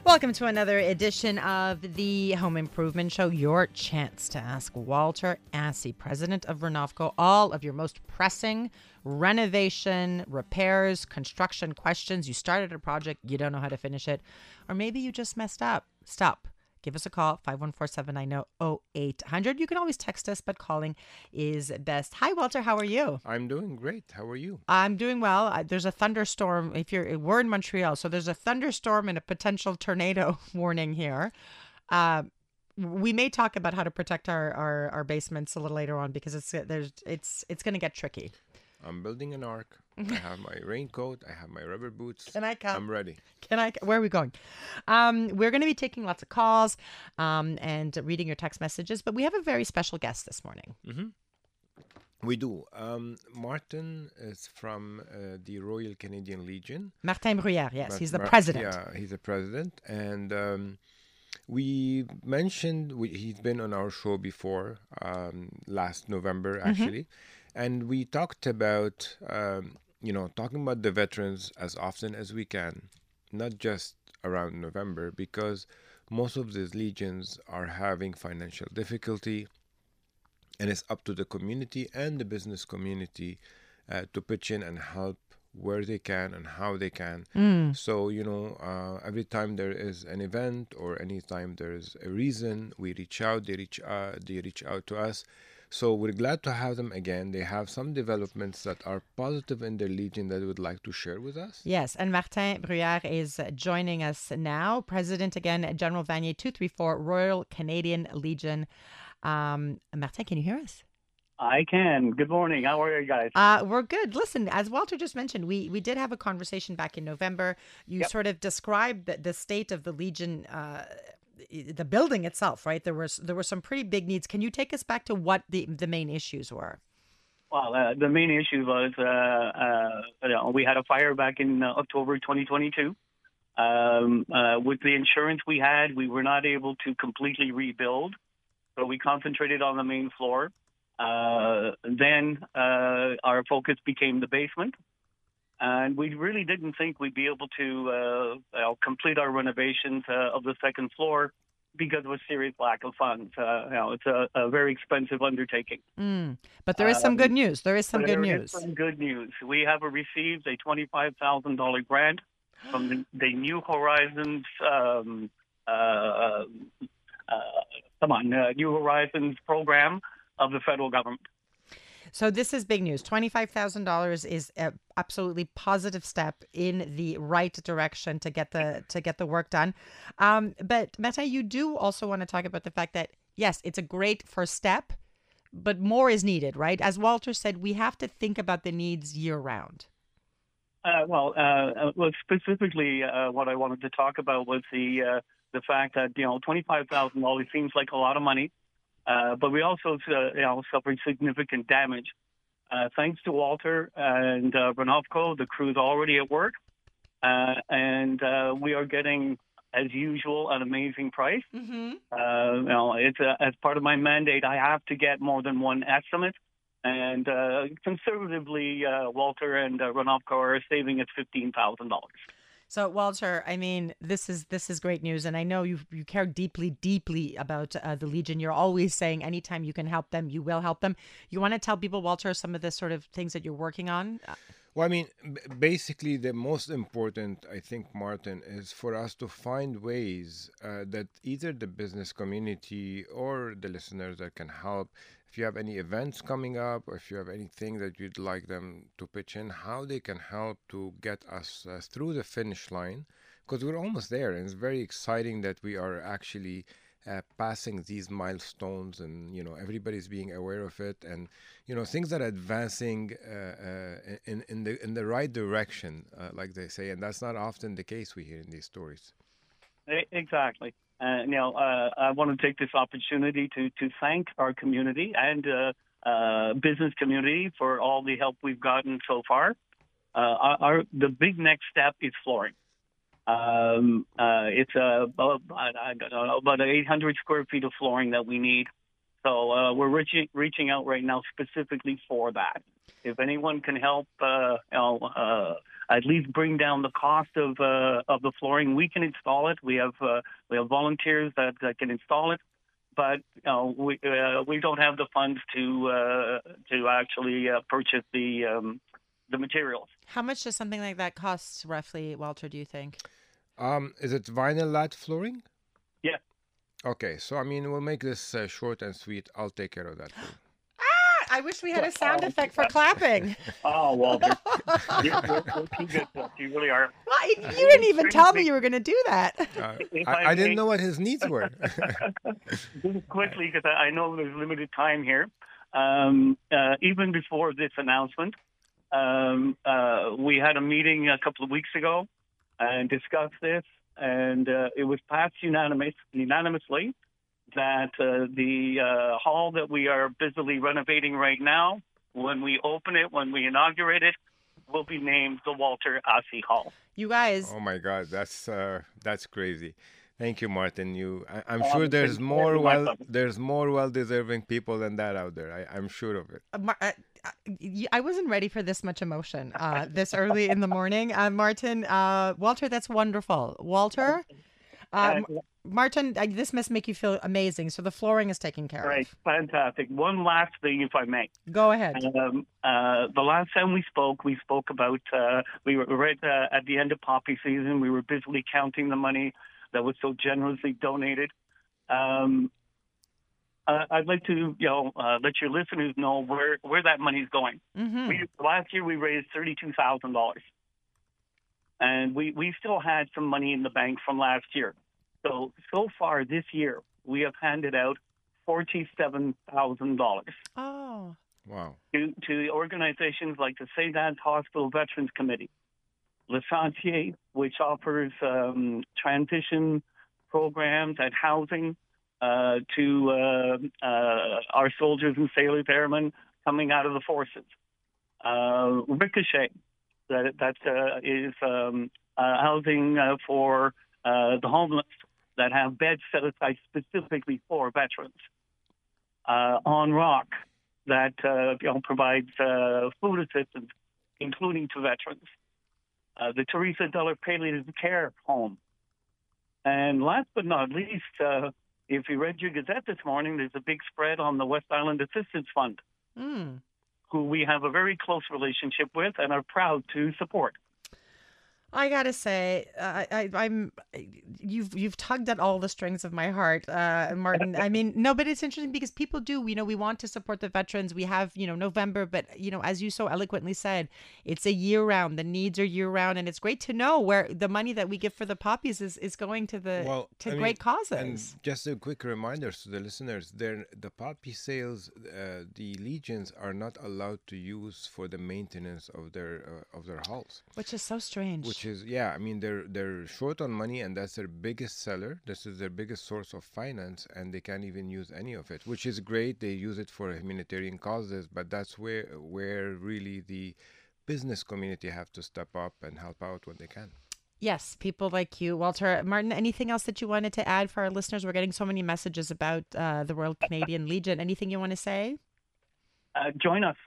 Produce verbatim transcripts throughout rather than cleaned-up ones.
Welcome to another edition of the Home Improvement Show. Your chance to ask Walter Assey, president of Renovco, all of your most pressing renovation, repairs, construction questions. You started a project, you don't know how to finish it, or maybe you just messed up. Stop. Give us a call, five one four, seven nine zero, zero eight zero zero. You can always text us, but calling is best. Hi, Walter. How are you? I'm doing great. How are you? I'm doing well. Uh, There's a thunderstorm. If you're, we're in Montreal, so there's a thunderstorm and a potential tornado warning here. Uh, we may talk about how to protect our, our, our basements a little later on because it's there's it's it's going to get tricky. I'm building an ark. I have my raincoat. I have my rubber boots. Can I come? I'm ready. Can I? Where are we going? Um, we're going to be taking lots of calls um, and reading your text messages, but we have a very special guest this morning. Mm-hmm. We do. Um, Martin is from uh, the Royal Canadian Legion. Martin Bruyère, yes. Mar- he's the Mar- president. Yeah, he's the president. And um, we mentioned, we, he's been on our show before, um, last November, actually. Mm-hmm. And we talked about, um, you know, talking about the veterans as often as we can, not just around November, because most of these legions are having financial difficulty, and it's up to the community and the business community uh, to pitch in and help where they can and how they can. Mm. So, you know, uh, every time there is an event or any time there is a reason, we reach out, they reach, uh, they reach out to us. So we're glad to have them again. They have some developments that are positive in their legion that they would like to share with us. Yes, and Martin Bruyère is joining us now. President again, General Vanier, two three four, Royal Canadian Legion. Um, Martin, can you hear us? I can. Good morning. How are you guys? Uh, we're good. Listen, as Walter just mentioned, we, we did have a conversation back in November. You yep. sort of described the, the state of the Legion, uh, the building itself, right? There was there were some pretty big needs. Can you take us back to what the, the main issues were? Well, uh, the main issue was uh, uh, you know, we had a fire back in uh, October twenty twenty-two. Um, uh, with the insurance we had, we were not able to completely rebuild, so we concentrated on the main floor. Uh, then uh, our focus became the basement. And we really didn't think we'd be able to uh, you know, complete our renovations uh, of the second floor because of a serious lack of funds. Uh, you know, it's a, a very expensive undertaking. Mm. But there is some um, good news. There is some good there news. There is some good news. We have received a twenty-five thousand dollars grant from the, the New Horizons, um, uh, uh, come on, uh, New Horizons program of the federal government. So this is big news. twenty-five thousand dollars is an absolutely positive step in the right direction to get the to get the work done. Um, but Martin, you do also want to talk about the fact that, yes, it's a great first step, but more is needed, right? As Walter said, we have to think about the needs year round. Uh, well, uh, well, specifically, uh, what I wanted to talk about was the uh, the fact that, you know, twenty-five thousand dollars seems like a lot of money. Uh, but we also, uh, you know, suffered significant damage. Uh, thanks to Walter and uh, Renovco, the crew's already at work, uh, and uh, we are getting, as usual, an amazing price. Mm-hmm. Uh, you know, it's uh, as part of my mandate, I have to get more than one estimate, and uh, conservatively, uh, Walter and uh, Renovco are saving us fifteen thousand dollars. So, Walter, I mean, this is this is great news, and I know you you care deeply, deeply about uh, the Legion. You're always saying anytime you can help them, you will help them. You want to tell people, Walter, some of the sort of things that you're working on? Well, I mean, b- basically, the most important, I think, Martin, is for us to find ways uh, that either the business community or the listeners that can help. If you have any events coming up, or if you have anything that you'd like them to pitch in, how they can help to get us uh, through the finish line, because we're almost there, and it's very exciting that we are actually uh, passing these milestones, and you know everybody's being aware of it, and you know things that are advancing uh, uh, in in the in the right direction, uh, like they say, and that's not often the case we hear in these stories. Exactly. Uh, now, uh, I want to take this opportunity to, to thank our community and uh, uh, business community for all the help we've gotten so far. Uh, our, our the big next step is flooring. Um, uh, it's uh, about, I don't know, about eight hundred square feet of flooring that we need. So uh, we're reaching reaching out right now specifically for that. If anyone can help, uh, you know, uh, at least bring down the cost of uh, of the flooring. We can install it. We have uh, we have volunteers that, that can install it, but you know, we uh, we don't have the funds to uh, to actually uh, purchase the um, the materials. How much does something like that cost roughly, Walter, do you think? Um, is it vinyl lat flooring? Yeah. Okay, so I mean, we'll make this uh, short and sweet. I'll take care of that for you. I wish we had a sound effect for clapping. Oh, Walter, you're, you're, you're too good. You really are. Well, you didn't even tell me you were going to do that. Uh, If I, I I didn't may- know what his needs were. Just quickly, because I I know there's limited time here. Um, uh, even before this announcement, um, uh, we had a meeting a couple of weeks ago and discussed this, and uh, it was passed unanimous, unanimously that uh, the uh, hall that we are busily renovating right now, when we open it, when we inaugurate it, will be named the Walter Assey Hall. You guys, Oh my God, that's uh, that's crazy. Thank you, Martin. You, I, I'm Um, sure there's it's more my well, pleasure. there's more well-deserving people than that out there. I, I'm sure of it. uh, Mar- uh, uh, y- I wasn't ready for this much emotion uh, this early in the morning. Uh, Martin, uh, Walter, that's wonderful. Walter, um, Uh, Martin, uh, this must make you feel amazing. So the flooring is taken care Right, of. fantastic. One last thing, if I may. Go ahead. Um, uh, the last time we spoke, we spoke about, uh, we were right uh, at the end of poppy season. We were busily counting the money that was so generously donated. Um, uh, I'd like to, you know, uh, let your listeners know where, where that money's going. Mm-hmm. We, last year we raised thirty-two thousand dollars. And we, we still had some money in the bank from last year. So, so far this year, we have handed out forty-seven thousand dollars Oh, Wow. to, to organizations like the Saint Anne's Hospital Veterans Committee, Le Sentier, which offers um, transition programs and housing uh, to uh, uh, our soldiers and sailors, airmen coming out of the forces. Uh, Ricochet, that that uh, is um, uh, housing uh, for uh, the homeless that have beds set aside specifically for veterans. Uh, On Rock, that uh, you know, provides uh, food assistance, including to veterans. Uh, the Teresa Duller Palliative Care Home. And last but not least, uh, if you read your Gazette this morning, there's a big spread on the West Island Assistance Fund, mm. who we have a very close relationship with and are proud to support. I gotta say, uh, I, I'm you've you've tugged at all the strings of my heart, uh, Martin. I mean, no, but it's interesting because people do. You know, we want to support the veterans. We have, you know, November, but you know, as you so eloquently said, it's a year round. The needs are year round, and it's great to know where the money that we give for the poppies is, is going to the Well, to I mean, great causes. And just a quick reminder to the listeners: there, the poppy sales, uh, the legions are not allowed to use for the maintenance of their uh, of their halls. Which is so strange. Which is, yeah, I mean, they're they're short on money, and that's their biggest seller. This is their biggest source of finance, and they can't even use any of it, which is great. They use it for humanitarian causes, but that's where where really the business community have to step up and help out when they can. Yes, people like you, Walter. Martin, anything else that you wanted to add for our listeners? We're getting so many messages about uh, the Royal Canadian Legion. Anything you want to say? Uh, join us.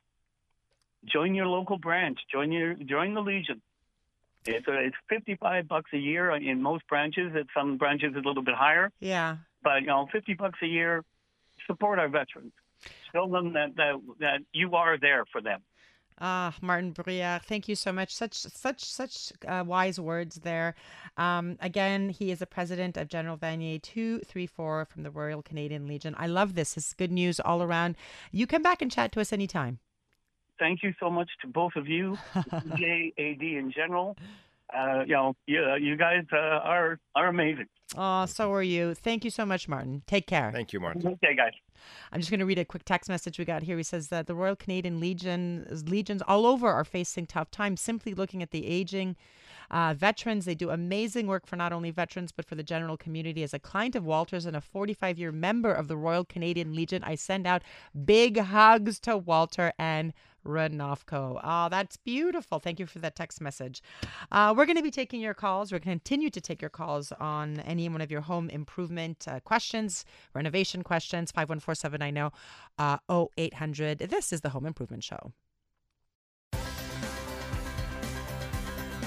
Join your local branch. Join your join the Legion. It's uh, it's fifty-five bucks a year in most branches. At some branches, a little bit higher. Yeah. But you know, fifty bucks a year. Support our veterans. Show them that that, that you are there for them. Ah, Martin Bruyère, thank you so much. Such such such uh, wise words there. Um, again, he is the president of General Vanier two three four from the Royal Canadian Legion. I love this. This is good news all around. You come back and chat to us anytime. Thank you so much to both of you, D J, A D in general. Uh, you know, you, you guys uh, are are amazing. Oh, so are you. Thank you so much, Martin. Take care. Thank you, Martin. Okay, guys. I'm just going to read a quick text message we got here. He says that the Royal Canadian Legion, legions all over are facing tough times. Simply looking at the aging uh, veterans, they do amazing work for not only veterans, but for the general community. As a client of Walter's and a forty-five-year member of the Royal Canadian Legion, I send out big hugs to Walter and Renofco. Oh, that's beautiful. Thank you for that text message. Uh, we're going to be taking your calls. We're going to continue to take your calls on any one of your home improvement uh, questions, renovation questions, five one four seven nine zero, uh, oh eight hundred. This is the Home Improvement Show.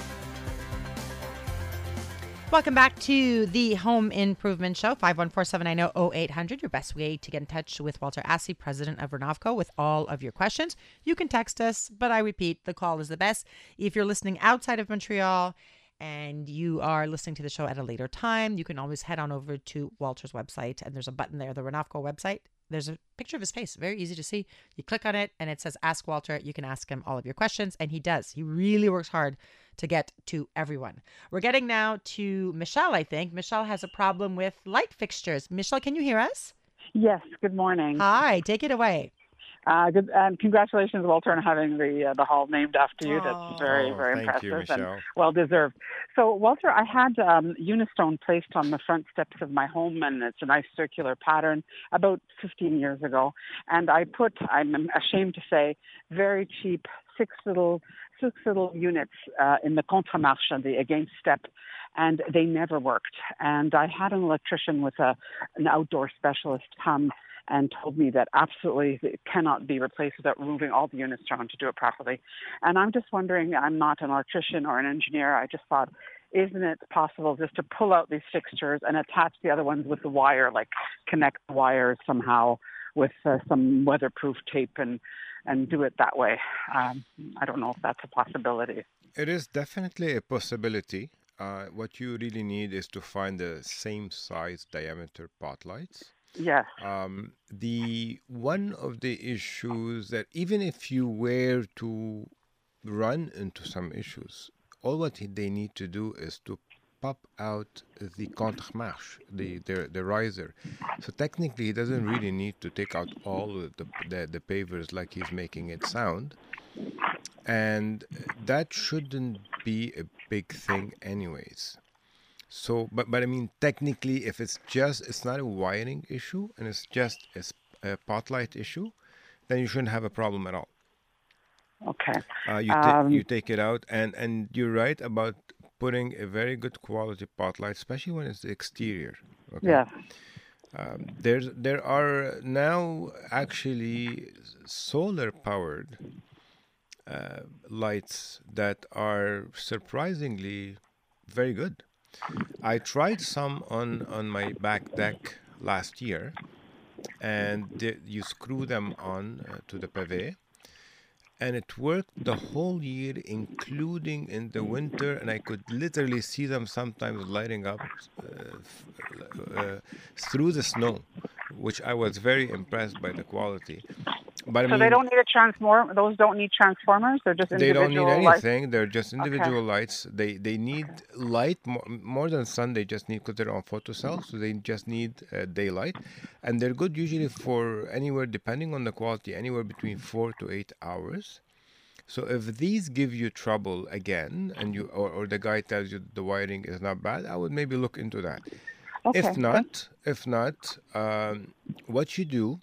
Welcome back to the Home Improvement Show, five one four, seven nine zero, zero eight hundred. Your best way to get in touch with Walter Assey, president of Renovco, with all of your questions. You can text us, but I repeat, the call is the best. If you're listening outside of Montreal and you are listening to the show at a later time, you can always head on over to Walter's website, and there's a button there, the Renovco website. There's a picture of his face, very easy to see. You click on it, and it says Ask Walter. You can ask him all of your questions, and he does. He really works hard to get to everyone. We're getting now to Michelle, I think. Michelle has a problem with light fixtures. Michelle, can you hear us? Yes, good morning. Hi, take it away. Uh, good, and congratulations, Walter, on having the uh, the hall named after you. Oh. That's very, Oh, very thank impressive you, Michelle. and well deserved. So, Walter, I had um, Unistone placed on the front steps of my home, and it's a nice circular pattern about fifteen years ago. And I put, I'm ashamed to say, very cheap six little six little units uh, in the Contre-Marche, the against step, and they never worked. And I had an electrician with a an outdoor specialist come and told me that absolutely it cannot be replaced without removing all the units down to do it properly. And I'm just wondering, I'm not an electrician or an engineer. I just thought, isn't it possible just to pull out these fixtures and attach the other ones with the wire, like connect the wires somehow with uh, some weatherproof tape and, and do it that way? Um, I don't know if that's a possibility. It is definitely a possibility. Uh, what you really need is to find the same size diameter pot lights. Yes. Um, the one of the issues that even if you were to run into some issues, all what they need to do is to pop out the contre-marche, the, the the riser. So technically, he doesn't really need to take out all of the, the the pavers like he's making it sound, and that shouldn't be a big thing, anyways. So, but, but I mean, technically, if it's just, it's not a wiring issue and it's just a, a pot light issue, then you shouldn't have a problem at all. Okay. Uh, you, ta- Um, you take it out, and, and you're right about putting a very good quality pot light, especially when it's the exterior. Okay? Yes. Um, there's, there are now actually solar powered uh, lights that are surprisingly very good. I tried some on, on my back deck last year, and the, you screw them on uh, to the pavé, and it worked the whole year, including in the winter, and I could literally see them sometimes lighting up uh, f- uh, through the snow, which I was very impressed by the quality. But I So mean, they don't need a transformer. Those don't need transformers. They're just they don't individual need lights? anything. They're just individual lights. They they need light more, more than sun. They just need, because they're on photocells, so they just need uh, daylight, and they're good usually for anywhere, depending on the quality, anywhere between four to eight hours. So if these give you trouble again, and you or, or the guy tells you the wiring is not bad, I would maybe look into that. Okay. If not, if not, um, what you do,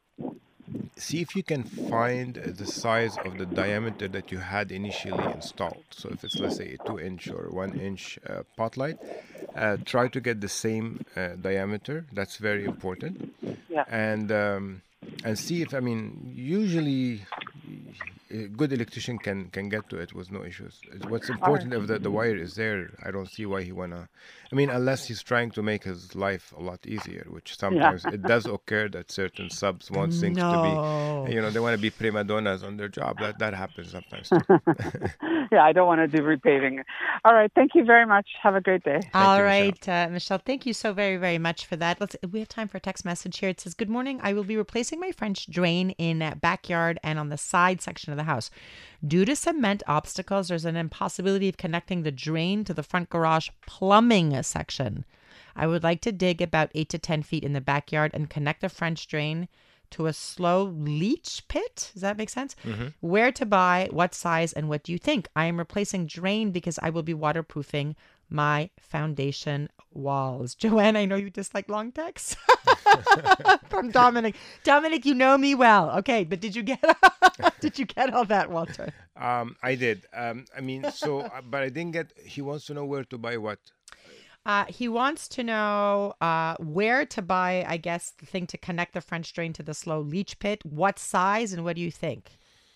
see if you can find the size of the diameter that you had initially installed. So if it's, let's say, a two inch or one inch uh, pot light, uh, try to get the same uh, diameter. That's very important. Yeah. And um, and see if, I mean, usually a good electrician can, can get to it with no issues. It's- What's important, if the, the wire is there, I don't see why he wanna, I mean, unless he's trying to make his life a lot easier, which sometimes it does occur that certain subs want things No. to be, you know, they want to be prima donnas on their job. That that happens sometimes too. Yeah, I don't want to do repaving. All right. Thank you very much. Have a great day. All you, right, uh, Michelle, thank you so very, very much for that. Let's. We have time for a text message here. It says, "Good morning. I will be replacing my French drain in uh, backyard and on the side section of the house. Due to cement obstacles, there's an impossibility of connecting the drain to the front garage plumbing section. I would like to dig about eight to ten feet in the backyard and connect the French drain to a slow leach pit. Does that make sense? Where to buy, what size, and what do you think? I am replacing drain because I will be waterproofing my foundation walls." Joanne, I know you dislike long texts. From Dominic. Dominic, you know me well. Okay, but did you get did you get all that, Walter? Um, I did. Um, I mean, so, uh, but I didn't get, he wants to know where to buy what. Uh, he wants to know uh, where to buy, I guess, the thing to connect the French drain to the slow leach pit. What size, and what do you think?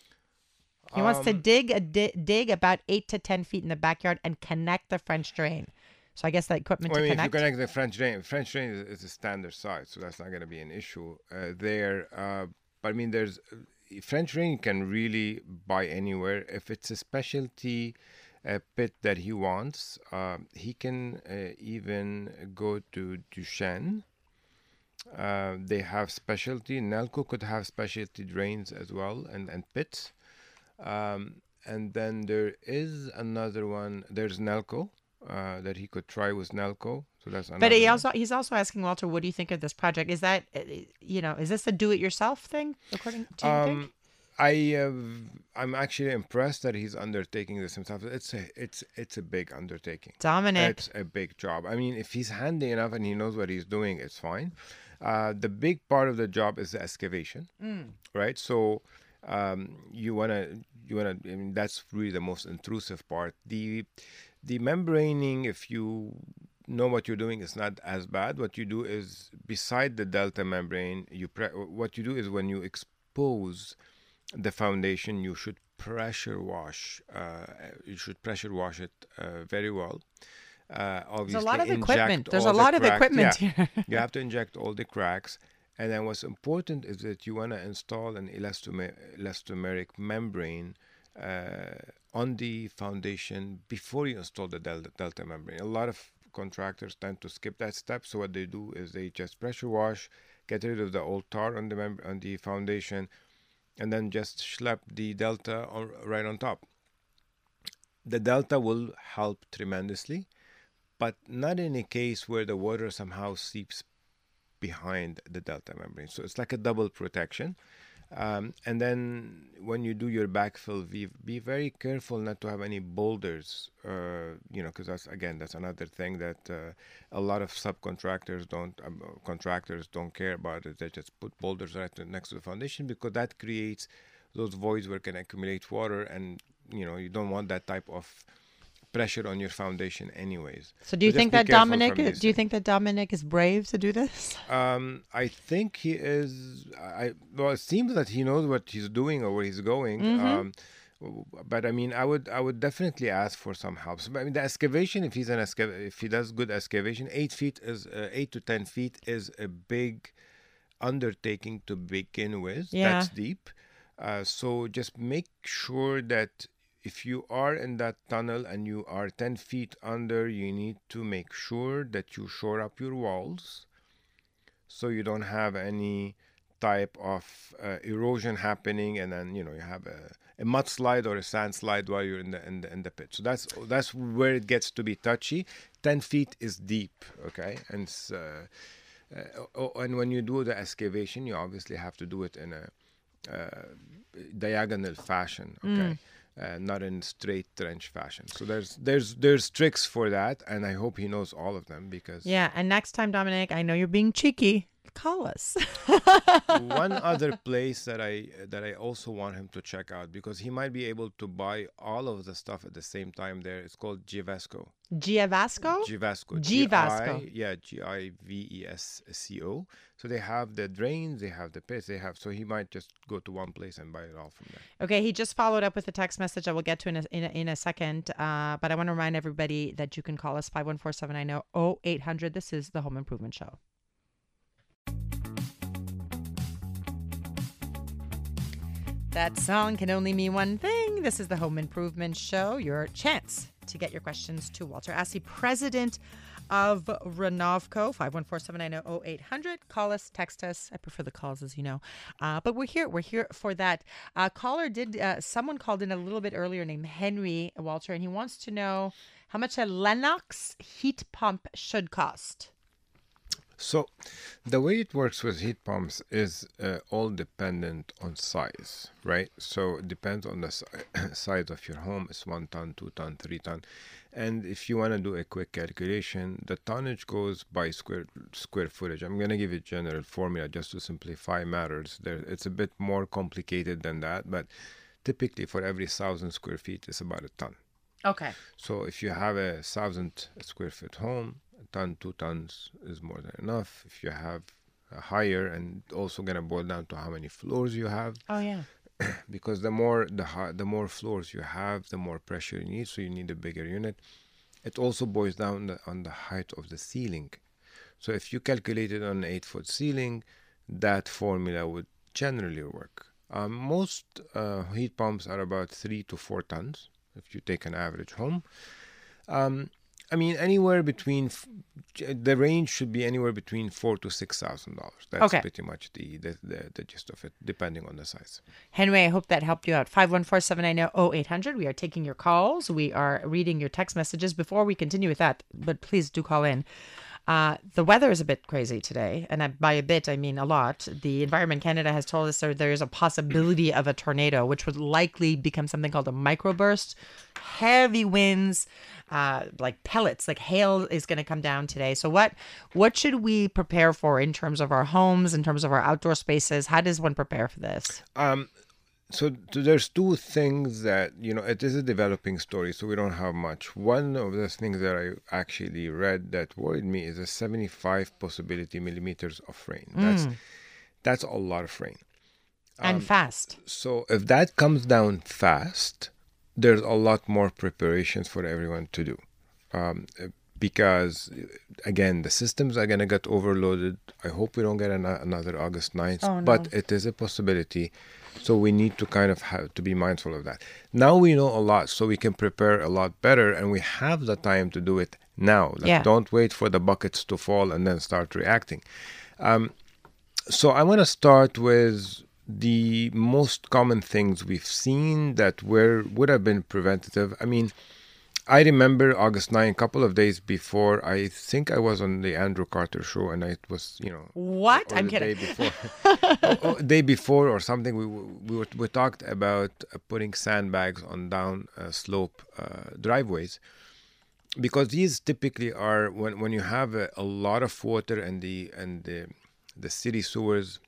He wants to dig a di- dig about eight to ten feet in the backyard and connect the French drain. So I guess that equipment Well, I to mean, connect. if you connect the French drain, French drain is, is a standard size, so that's not going to be an issue uh, there. Uh, but I mean, there's uh, French drain you can really buy anywhere. If it's a specialty uh, pit that he wants, uh, he can uh, even go to Duchenne. Uh, they have specialty. Nelco could have specialty drains as well and, and pits. Um, and then there is another one. There's Nelco. Uh, that he could try with Nelco. So that's another But he one. also he's also asking Walter, what do you think of this project? Is that uh, you know, is this a do-it-yourself thing according to you? Think? Um, I uh, I'm actually impressed that he's undertaking this himself. It's a it's it's a big undertaking. Dominic, It's a big job. I mean, if he's handy enough and he knows what he's doing, it's fine. Uh, the big part of the job is the excavation, right? So um, you wanna you wanna. I mean, that's really the most intrusive part. The the membraning, if you know what you're doing, is not as bad. What you do is, beside the delta membrane, you pre- what you do is when you expose the foundation, you should pressure wash. Uh, you should pressure wash it uh, very well. Uh, obviously, there's a lot of inject equipment. There's all a the lot of cracks. equipment Yeah. here. You have to inject all the cracks. And then what's important is that you want to install an elastomer- elastomeric membrane uh, on the foundation before you install the delta, delta membrane. A lot of contractors tend to skip that step. So what they do is they just pressure wash, get rid of the old tar on the mem- on the foundation, and then just schlep the delta on, right on top. The delta will help tremendously, but not in a case where the water somehow seeps behind the delta membrane. So it's like a double protection. Um, and then when you do your backfill, be, be very careful not to have any boulders, uh, you know, because that's, again, that's another thing that uh, a lot of subcontractors don't, um, contractors don't care about it. They just put boulders right next to the foundation because that creates those voids where it can accumulate water, and, you know, you don't want that type of pressure on your foundation anyways. So do you just think be that careful Dominic? from these Do you things. think that Dominic is brave to do this? Um, I think he is. I well, it seems that he knows what he's doing or where he's going. Mm-hmm. Um, w- but I mean, I would, I would definitely ask for some help. So, I mean, the excavation. If he's an excav- if he does good excavation, eight feet is uh, eight to ten feet is a big undertaking to begin with. Yeah. That's deep. Uh, so just make sure that if you are in that tunnel and you are ten feet under, you need to make sure that you shore up your walls so you don't have any type of uh, erosion happening, and then, you know, you have a, a mudslide or a sand slide while you're in the, in the in the pit. So that's that's where it gets to be touchy. ten feet is deep, okay? And it's, uh, uh, oh, and when you do the excavation, you obviously have to do it in a uh, diagonal fashion, okay? Uh, not in straight trench fashion. So there's there's there's tricks for that, and I hope he knows all of them, because Yeah, and next time, Dominic, I know you're being cheeky. Call us. one other place that I that I also want him to check out, because he might be able to buy all of the stuff at the same time there. It's called Givesco. Giavasco? Givesco. Givesco. G I Yeah, G I V E S C O. So they have the drains, they have the pits, they have. So he might just go to one place and buy it all from there. Okay, he just followed up with a text message I will get to in a, in a, in a second. Uh, but I want to remind everybody that you can call us five one four, seven nine zero, zero eight hundred. This is the Home Improvement Show. That song can only mean one thing. This is the Home Improvement Show, your chance to get your questions to Walter Assey, president of Renovco. five one four, seven nine zero, zero eight hundred. Call us, text us. I prefer the calls, as you know. Uh, but we're here. We're here for that. Uh, caller did, uh, someone called in a little bit earlier named Henry, Walter, and he wants to know how much a Lennox heat pump should cost. So the way it works with heat pumps is uh, all dependent on size, right? So it depends on the si- size of your home. It's one ton, two ton, three ton. And if you want to do a quick calculation, the tonnage goes by square square footage. I'm going to give you a general formula just to simplify matters. There, it's a bit more complicated than that, but typically for every thousand square feet, it's about a ton. Okay. So if you have a thousand square foot home, a ton, two tons is more than enough. If you have a higher, and also gonna boil down to how many floors you have, Oh, yeah. because the more the hi- the more floors you have, the more pressure you need. So you need a bigger unit. it also boils down the, on the height of the ceiling. So if you calculate it on an eight-foot ceiling, that formula would generally work. Um, most uh, heat pumps are about three to four tons if you take an average home. Um, I mean, anywhere between f- the range should be anywhere between four to six thousand dollars. That's Okay. pretty much the, the the the gist of it, depending on the size. Henry, I hope that helped you out. five one four, seven nine zero, zero eight hundred. We are taking your calls. We are reading your text messages. Before we continue with that, but please do call in. Uh, the weather is a bit crazy today, and I, by a bit, I mean a lot. The Environment Canada has told us there, there is a possibility of a tornado, which would likely become something called a microburst. Heavy winds, uh, like pellets, like hail is going to come down today. So what what should we prepare for in terms of our homes, in terms of our outdoor spaces? How does one prepare for this? Um, so, so there's two things that, you know, it is a developing story, so we don't have much. One of the things that I actually read that worried me is a seventy-five possibility millimeters of rain. That's that's a lot of rain. And fast. So if that comes down fast, there's a lot more preparations for everyone to do. Um, because, again, the systems are going to get overloaded. I hope we don't get an- another August ninth, Oh, no. but it is a possibility. So we need to kind of have to be mindful of that. Now we know a lot, so we can prepare a lot better, and we have the time to do it now. Like, Yeah. Don't wait for the buckets to fall and then start reacting. Um, so I want to start with the most common things we've seen that were would have been preventative. I mean, I remember August ninth, a couple of days before, I think I was on the Andrew Carter show, and it was, you know, What? or I'm the kidding. day before, oh, oh, day before or something. We we were, we talked about uh, putting sandbags on down uh, slope uh, driveways, because these typically are when when you have a, a lot of water and the and the the city sewers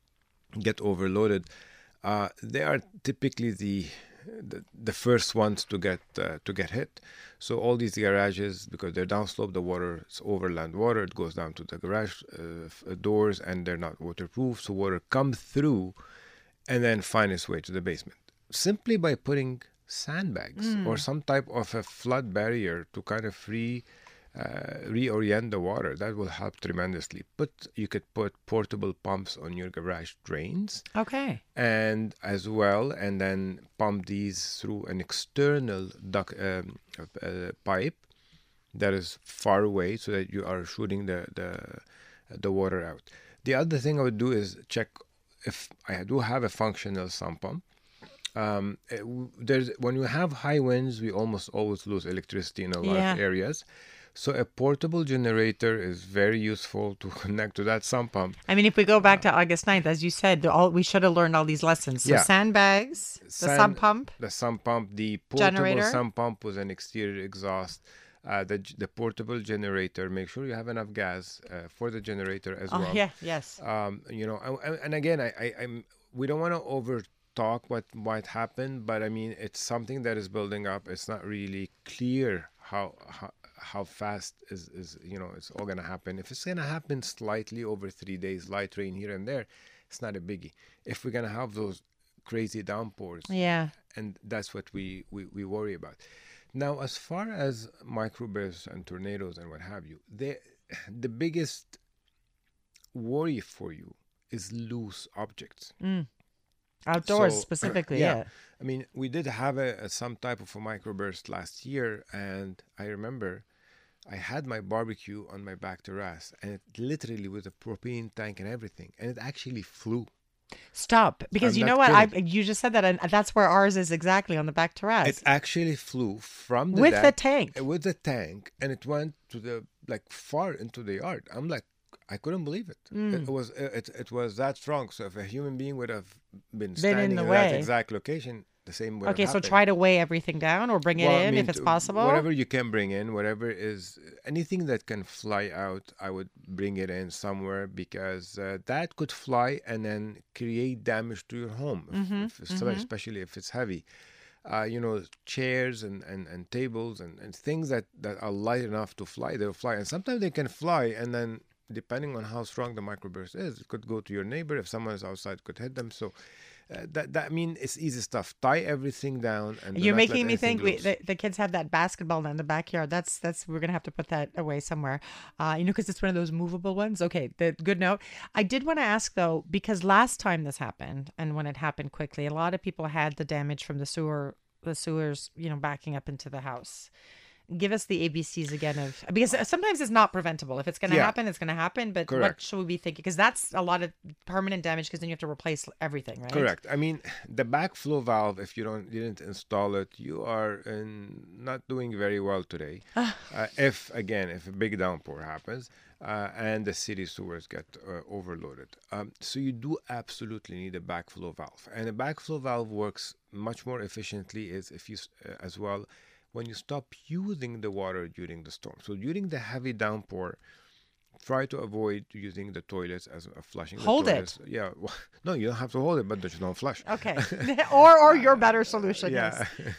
get overloaded. Uh, they are typically the the, the first ones to get uh, to get hit. So all these garages, because they're downslope, the water, it's overland water, it goes down to the garage uh, f- doors, and they're not waterproof. So water comes through and then find its way to the basement. Simply by putting sandbags or some type of a flood barrier to kind of free uh, reorient the water, that will help tremendously. But you could put portable pumps on your garage drains, Okay. and as well, and then pump these through an external duct um, uh, pipe that is far away, so that you are shooting the the the water out. The other thing I would do is check if I do have a functional sump pump. Um, it w- there's when you have high winds, we almost always lose electricity in a lot Yeah. of areas. So a portable generator is very useful to connect to that sump pump. I mean, if we go back to August ninth, as you said, the- all we should have learned all these lessons. So Yeah. sandbags, the Sand- sump pump. The sump pump, the portable Generator. sump pump with an exterior exhaust. Uh, the g- the portable generator. Make sure you have enough gas uh, for the generator as Oh, well. yeah, yes. Um, you know, and, and- and again, I, I I'm we don't want to over talk what might happen, but I mean, it's something that is building up. It's not really clear how how, how fast is, is you know it's all gonna happen. If it's gonna happen slightly over three days, light rain here and there, it's not a biggie. If we're gonna have those crazy downpours, Yeah. and that's what we, we, we worry about. Now, as far as microbursts and tornadoes and what have you, they, the biggest worry for you is loose objects. Outdoors So, specifically, yeah. yeah. I mean, we did have a, a some type of a microburst last year, and I remember I had my barbecue on my back terrace, and it literally with a propane tank and everything, and it actually flew. Stop. Because I'm you not know what? I kidding. you just said that, and that's where ours is exactly on the back terrace. It actually flew from the With the deck- tank. with the tank, and it went to the like far into the yard. I'm like, I couldn't believe it. Mm. It was it, it was that strong. So if a human being would have been in standing the in, way. that exact location, the same would Okay, have so happened. try to weigh everything down or bring it Well, I in mean, if it's t- possible. Whatever you can bring in, whatever is anything that can fly out, I would bring it in somewhere, because uh, that could fly and then create damage to your home, if, Mm-hmm, if it's- especially if it's heavy. Uh, you know, chairs and, and, and tables and, and things that, that are light enough to fly, they'll fly. And sometimes they can fly, and then depending on how strong the microburst is, it could go to your neighbor. If someone is outside, it could hit them. So Uh, that, that I mean, it's easy stuff. Tie everything down, and do You're not let making me anything think we, loose. the, the kids have that basketball in the backyard. That's that's we're gonna have to put that away somewhere, uh, you know, because it's one of those movable ones. Okay, the good note. I did want to ask though, because last time this happened, and when it happened quickly, a lot of people had the damage from the sewer, the sewers, you know, backing up into the house. Give us the A B Cs again of, because sometimes it's not preventable. If it's going to Yeah. happen, it's going to happen. But what Correct. should we be thinking? Because that's a lot of permanent damage. Because then you have to replace everything, right? Correct. I mean, the backflow valve, if you don't didn't install it, you are in, not doing very well today. uh, if again, if a big downpour happens uh, and the city sewers get uh, overloaded, um, so you do absolutely need a backflow valve. And a backflow valve works much more efficiently is if you s- uh, as well when you stop using the water during the storm. So during the heavy downpour, try to avoid using the toilets as a flushing. the Hold it. toilets. Yeah. well, No, you don't have to hold it, but just don't flush. Okay. or or your better solution Yeah. is.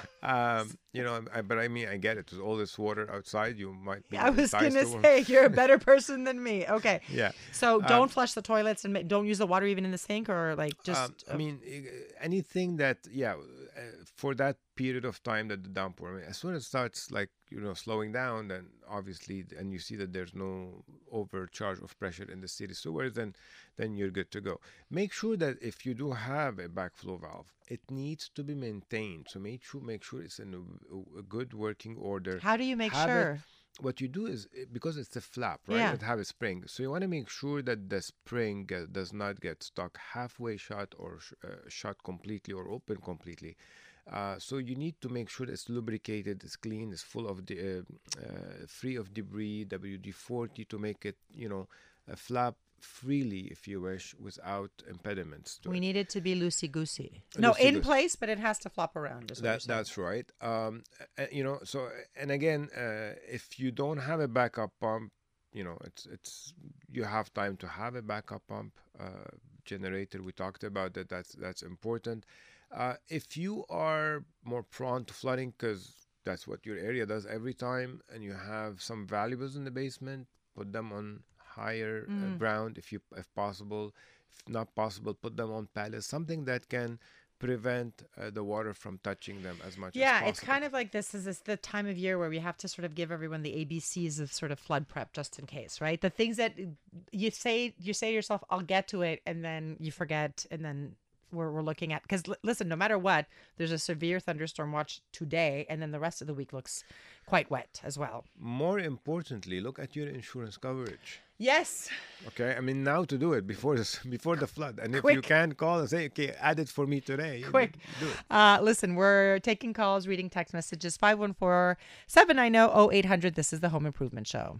um, you know, I, but I mean, I get it. With all this water outside, you might be. I was enticed gonna to- say you're a better person than me. Okay. Yeah. So don't flush the toilets and ma- don't use the water even in the sink, or like just. Um, I mean, eh, anything that, yeah, uh, for that period of time that the downpour, I mean, as soon as it starts, like, you know, slowing down, then obviously, and you see that there's no overcharge of pressure in the city sewers, then, then you're good to go. Make sure that if you do have a backflow valve, it needs to be maintained. So make sure, make sure it's in a, a good working order. How do you make Have it- sure? What you do is, eh, because it's a flap, right? Yeah. It have a spring. So you want to make sure that the spring uh, does not get stuck halfway shut or sh- uh, shut completely or open completely. Uh, so you need to make sure it's lubricated, it's clean, it's full of the, uh, uh, free of debris, W D forty to make it, you know, uh, flap freely if you wish without impediments to We it. need it to be loosey goosey. No, in Loosey-goosey. place, but it has to flop around. Is what you're That, saying. that's right. Um, uh, you know, so and again, uh, if you don't have a backup pump, you know, it's it's you have time to have a backup pump uh, generator. We talked about that. That's that's important. Uh, if you are more prone to flooding, because that's what your area does every time, and you have some valuables in the basement, put them on higher uh, ground if you if possible. If not possible, put them on pallets. Something that can prevent uh, the water from touching them as much as Yeah, possible. it's kind of like this is this the time of year where we have to sort of give everyone the A B Cs of sort of flood prep just in case, right? The things that you say you say to yourself, I'll get to it, and then you forget, and then we're, we're looking at because l- listen, no matter what, there's a severe thunderstorm watch today, and then the rest of the week looks quite wet as well. More importantly, look at your insurance coverage. Yes. Okay, I mean now to do it before this, before the flood, and if you Quick. can call and say, okay, add it for me today. you Quick. do it. Uh, listen, we're taking calls, reading text messages, five one four, seven nine zero, zero eight hundred. This is the Home Improvement Show.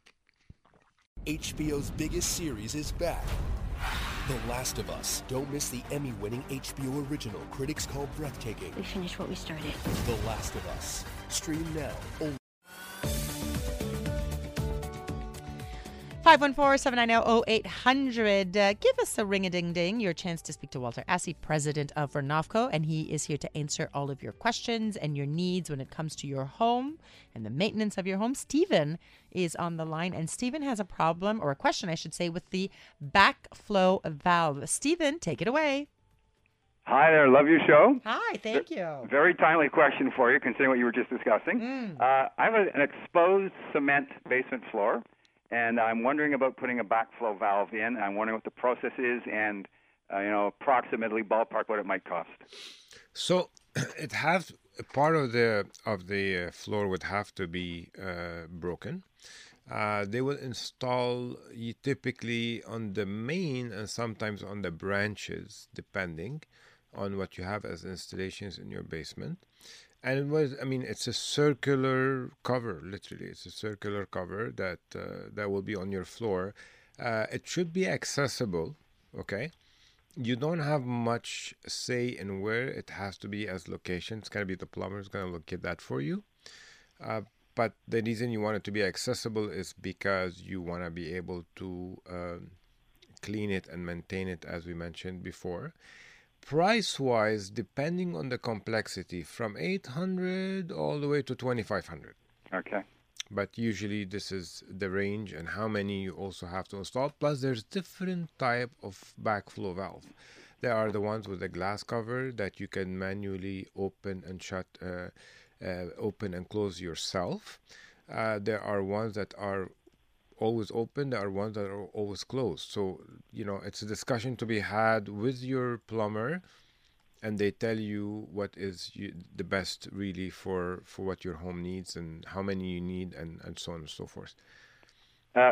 H B O's biggest series is back. The Last of Us. Don't miss the Emmy-winning H B O original critics call breathtaking. We finished what we started. The Last of Us. Stream now. Only five one four, seven nine zero, zero eight hundred. Uh, give us a ring-a-ding-ding, your chance to speak to Walter Assey, president of Renofco, and he is here to answer all of your questions and your needs when it comes to your home and the maintenance of your home. Stephen is on the line, and Stephen has a problem, or a question, I should say, with the backflow valve. Stephen, take it away. Hi there, love your show. Hi, thank you. Very timely question for you, considering what you were just discussing. Mm. Uh, I have a, an exposed cement basement floor, and I'm wondering about putting a backflow valve in. I'm wondering what the process is, and uh, you know, approximately ballpark what it might cost. So it has a part of the of the uh, floor would have to be uh, broken. Uh, they will install you typically on the main and sometimes on the branches, depending on what you have as installations in your basement. And it was, I mean, it's a circular cover, literally. It's a circular cover that uh, that will be on your floor. Uh, it should be accessible, okay? You don't have much say in where it has to be as location. It's going to be the plumber is going to look at that for you. Uh, but the reason you want it to be accessible is because you want to be able to um, clean it and maintain it, as we mentioned before. Price-wise, depending on the complexity, from eight hundred all the way to twenty-five hundred. Okay. But usually this is the range and how many you also have to install. Plus, there's different type of backflow valve. There are the ones with a glass cover that you can manually open and shut, uh, uh, open and close yourself. Uh, there are ones that are always open. There are ones that are always closed. So, you know, it's a discussion to be had with your plumber, and they tell you what is you, the best really for, for what your home needs and how many you need, and, and so on and so forth. Uh,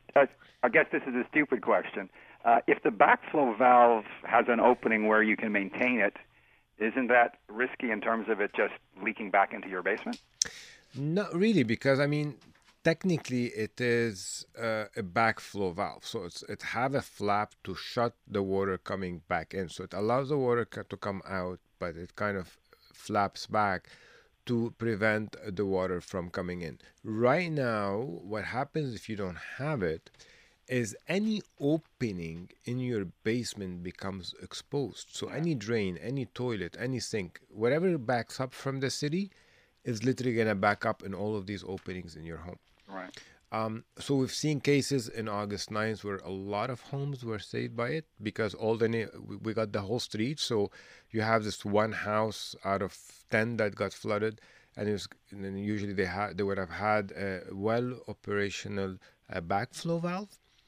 I guess this is a stupid question. Uh, if the backflow valve has an opening where you can maintain it, isn't that risky in terms of it just leaking back into your basement? Not really, because I mean, technically it is uh, a backflow valve. So it's, it have a flap to shut the water coming back in. So it allows the water to come out, but it kind of flaps back to prevent the water from coming in. Right now, what happens if you don't have it is any opening in your basement becomes exposed. So any drain, any toilet, any sink, whatever backs up from the city is literally going to back up in all of these openings in your home. Right. Um, so we've seen cases in August ninth where a lot of homes were saved by it because all the na- we got the whole street. So you have this one house out of ten that got flooded, and, it was, and then usually they had they would have had a well operational uh, backflow valve.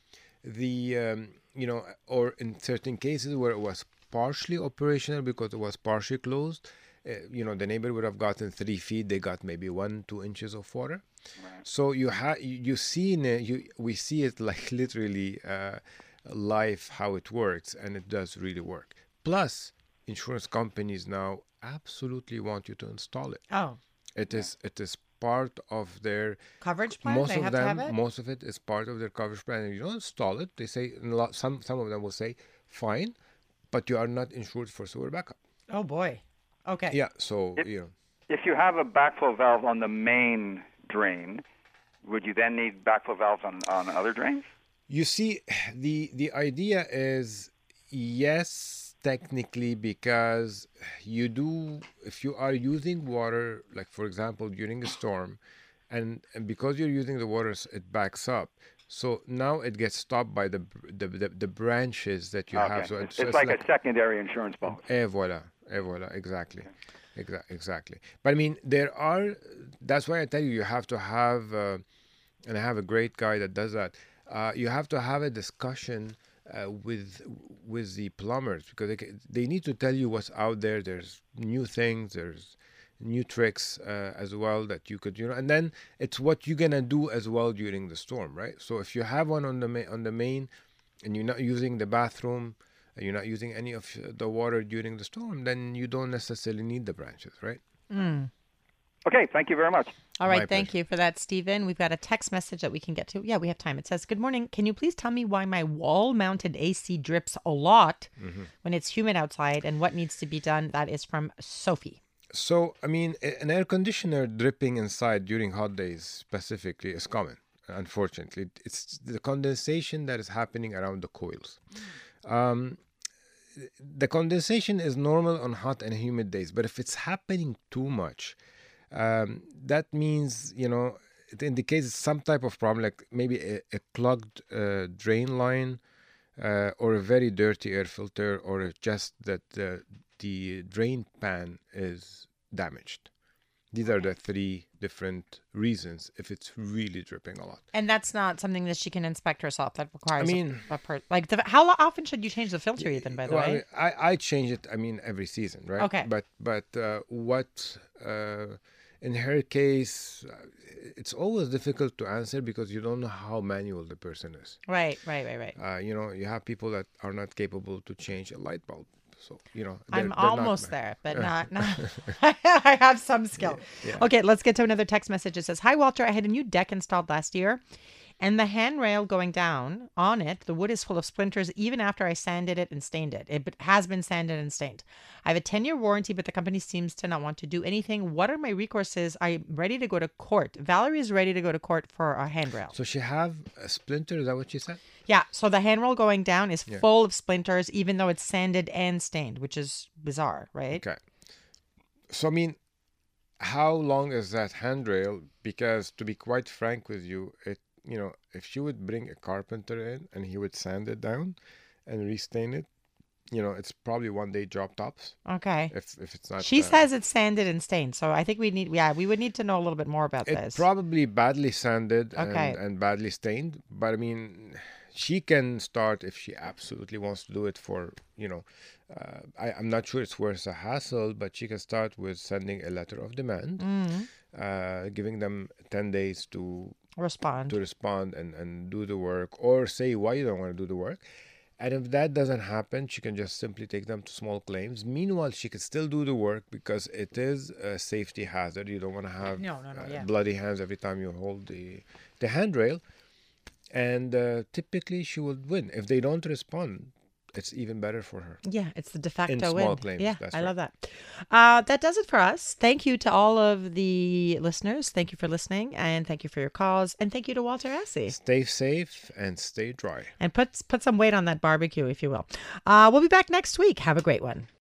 The um, you know, or in certain cases where it was partially operational because it was partially closed, uh, you know, the neighbor would have gotten three feet. They got maybe one, two inches of water. Right. So you have you, you see in it, you we see it like literally uh, live how it works, and it does really work. Plus, insurance companies now absolutely want you to install it. Oh, it yeah. is it is part of their coverage plan. Most they of have them, to have it? most of it is part of their coverage plan. And you don't install it, they say a lot, some some of them will say, fine, but you are not insured for sewer backup. Oh boy. Okay. Yeah. So if, you know, if you have a backflow valve on the main drain, would you then need backflow valves on, on other drains? You see, the the idea is yes, technically, because you do, if you are using water, like for example during a storm, and, and because you're using the water, it backs up. So now it gets stopped by the the, the, the branches that you okay. have. So it's, so it's, it's like, like a secondary insurance policy. Et voilà, et voilà, exactly. Okay. Exa- exactly. But I mean, there are, that's why I tell you, you have to have, uh, and I have a great guy that does that, uh, you have to have a discussion uh, with with the plumbers, because they, they need to tell you what's out there. There's new things, there's new tricks uh, as well that you could, you know, and then it's what you're going to do as well during the storm, right? So if you have one on the ma- on the main and you're not using the bathroom, you're not using any of the water during the storm, then you don't necessarily need the branches, right? Mm. Okay, thank you very much. All right, My thank pleasure. you for that, Stephen. We've got a text message that we can get to. Yeah, we have time. It says, good morning. Can you please tell me why my wall-mounted A C drips a lot mm-hmm. when it's humid outside, and what needs to be done? That is from Sophie. So, I mean, an air conditioner dripping inside during hot days specifically is common, unfortunately. It's the condensation that is happening around the coils. Um, the condensation is normal on hot and humid days, but if it's happening too much, um, that means, you know, it indicates some type of problem, like maybe a, a clogged uh, drain line uh, or a very dirty air filter, or just that uh, the drain pan is damaged. These are the three different reasons if it's really dripping a lot. And that's not something that she can inspect herself. That requires I mean, a, a per- like the, how often should you change the filter even, by the well, way? I, mean, I, I change it, I mean, every season, right? Okay. But, but uh, what, uh, in her case, uh, it's always difficult to answer because you don't know how manual the person is. Right, right, right, right. Uh, you know, you have people that are not capable to change a light bulb. So, you know, they're, I'm they're almost not... there, but not, not. I have some skill. Yeah, yeah. Okay, let's get to another text message. It says, hi, Walter. I had a new deck installed last year, and the handrail going down on it, the wood is full of splinters even after I sanded it and stained it. It has been sanded and stained. I have a ten-year warranty, but the company seems to not want to do anything. What are my recourses? I'm ready to go to court. Valerie is ready to go to court for a handrail. So she have a splinter? Is that what she said? Yeah, so the handrail going down is yeah. full of splinters, even though it's sanded and stained, which is bizarre, right? Okay. So, I mean, how long is that handrail? Because to be quite frank with you, it, you know, if you would bring a carpenter in and he would sand it down and restain it, you know, it's probably one day job tops. Okay. If if it's not. She uh, says it's sanded and stained, so I think we need, yeah, we would need to know a little bit more about It this. probably badly sanded Okay. and, and badly stained, but I mean, she can start if she absolutely wants to do it for, you know, uh, I, I'm not sure it's worth a hassle, but she can start with sending a letter of demand, Mm, uh, giving them ten days to respond. to respond and, and do the work, or say why you don't want to do the work. And if that doesn't happen, she can just simply take them to small claims. Meanwhile, she can still do the work because it is a safety hazard. You don't want to have No, no, no, uh, yeah. bloody hands every time you hold the, the handrail. And uh, typically, she would win. If they don't respond, it's even better for her. Yeah, it's the de facto small win. claims, Yeah, that's I right. love that. Uh, that does it for us. Thank you to all of the listeners. Thank you for listening, and thank you for your calls, and thank you to Walter Assey. Stay safe and stay dry. And put put some weight on that barbecue, if you will. Uh, we'll be back next week. Have a great one.